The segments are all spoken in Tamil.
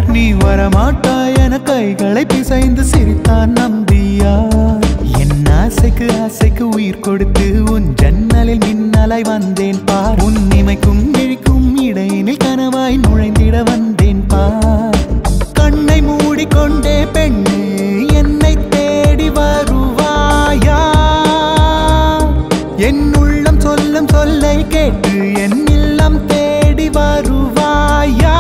நீ வரமாட்டாய் என கைகளை பிசைந்து சிரித்தான் நம்பியார். என் ஆசைக்கு ஆசைக்கு உயிர் கொடுத்து உன் ஜன்னலில் மின்னலாய் வந்தேன் பார். உன் இமைக்கும் விழிக்கும் இடையினில் கனவாய் நுழைந்திட வந்தேன் பார். கண்ணை மூடிக்கொண்டே பெண்ணே என்னை தேடி வருவாயா? என் உள்ளம் சொல்லும் சொல்லை கேட்டு என் இல்லம் தேடி வருவாயா?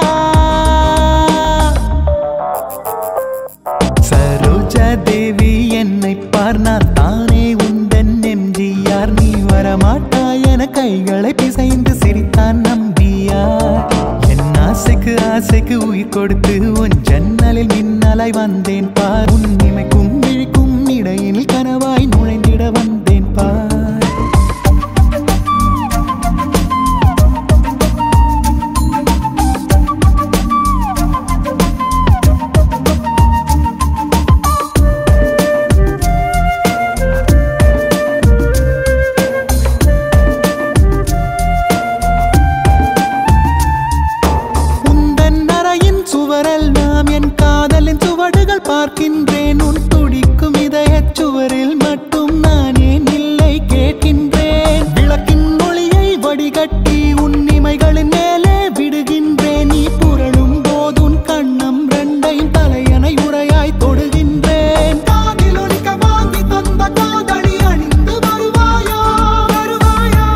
சரோஜா தேவி என்னை பார், நான் தானே உந்தன் எம்ஜிஆர். நீ வரமாட்டாய் என கைகளை பிசைந்து சிரித்தான் நம்பியார். என் ஆசைக்கு ஆசைக்கு உயிர் கொடுத்து உன் ஜன்னலில் மின்னலாய் வந்தேன் பார். உன் இமைக்கும் விழிக்கும் இடையினில் கனவாய் நுழைந்திட வந்தேன் பார். சுவரெல்லாம் என் காதலின் சுவடுகள் பார்க்கின்றேன். உன் துடிக்கும் இதயச் சுவரில் மட்டும் நான் ஏன் இல்லை கேட்கின்றேன். விளக்கின் ஒளியை வடிகட்டி உன் இமைகளின் மேலே விடுகின்றேன். நீ புரளும் போது உன் கண்ணம் ரெண்டையும் தலையணை உரையாய் தொடுகின்றேன். காதில் ஒலிக்க வாங்கி தந்த காதலி அணிந்து வருவாயா? வருவாயா?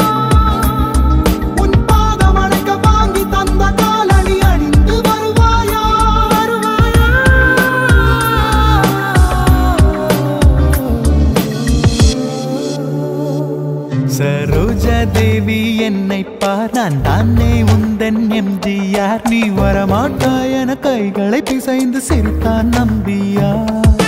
உன் பாதம் அணைக்க வாங்கி தந்த காலணி அணிந்து சரோஜா தேவி என்னை பார், நான் தானே உந்தன் எம்ஜிஆர். நீ வரமாட்டாய் என கைகளை பிசைந்து சிரித்தான் நம்பியார்.